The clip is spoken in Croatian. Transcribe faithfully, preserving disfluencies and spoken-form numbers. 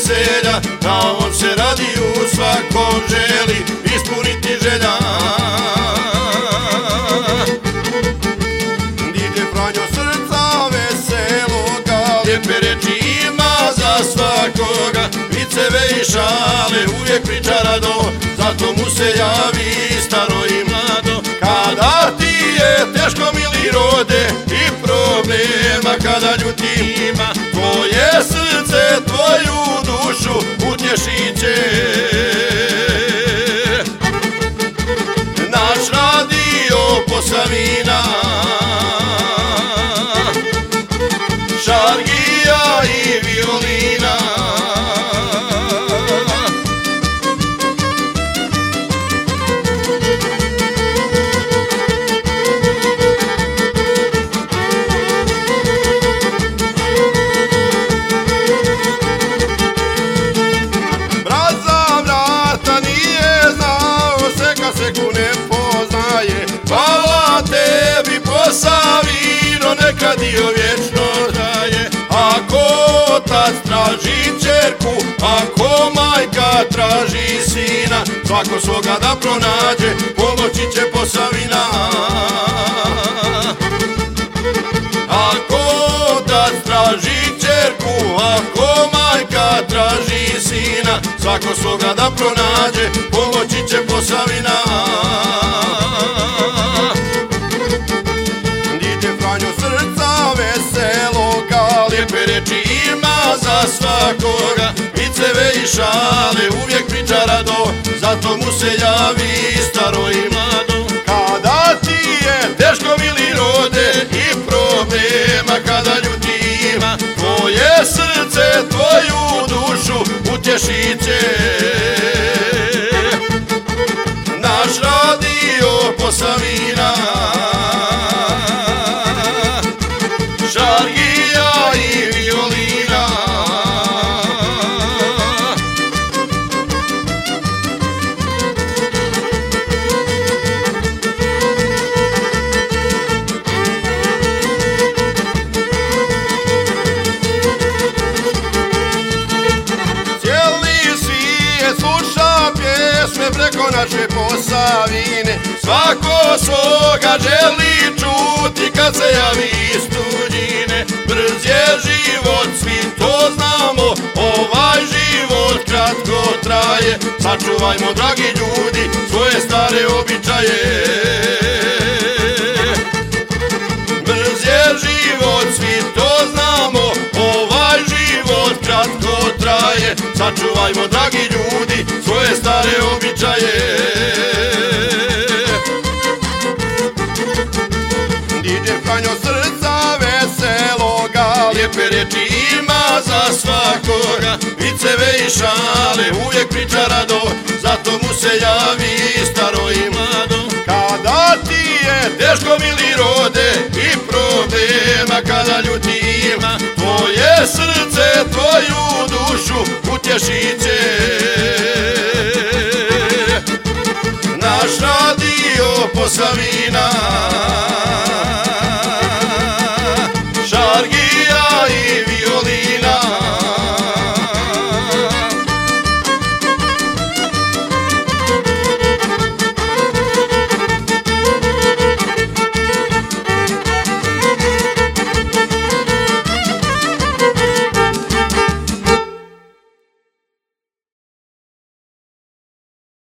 veselja, na ovom se radiju svakom želi ispuniti želja. Didže Franjo srca veseloga, lijepe reči ima za svakoga, viceve i šale uvijek priča rado, zato mu se javi staro i mlado. Kada ti je teško mili rode i problema, kada ljuti ima, tvoje srce, tvoju dušu utješit će. Naš radio Posavina, šargija i violina. Hvala tebi Posavino, neka dio vječno traje. Ako otac traži čerku, ako majka traži sina, svako svoga da pronađe, pomoći će Posavina. Ako otac traži čerku, ako majka traži sina, svako svoga da pronađe, pomoći će Posavina. Lijepe reči ima za svakoga, viceve i šale uvijek priča rado, zato mu se javi staro i mlado. Kada ti je teško mili rode i problema, kada ljuti ima, tvoje srce, tvoju dušu utješit će. Naš radio Posavina, šargija i violina. Cijeli svijet sluša pjesme preko naše Posavine, svako svoga želi čuti kad se javi iz tuđine. Brz je život, svi to znamo, ovaj život kratko traje, sačuvajmo dragi ljudi svoje stare običaje. Brz je život, svi to znamo, ovaj život kratko traje, sačuvajmo dragi ljudi svoje stare običaje. Didže Franjo srca veseloga, lijepe reči ima za svakoga, viceve i šale uvijek priča rado, zato mu se javi staro i mlado. Kada ti je teško mili rode i problema, kada ljuti ima, tvoje srce, tvoju dušu utješit će. Naš radio Posavina,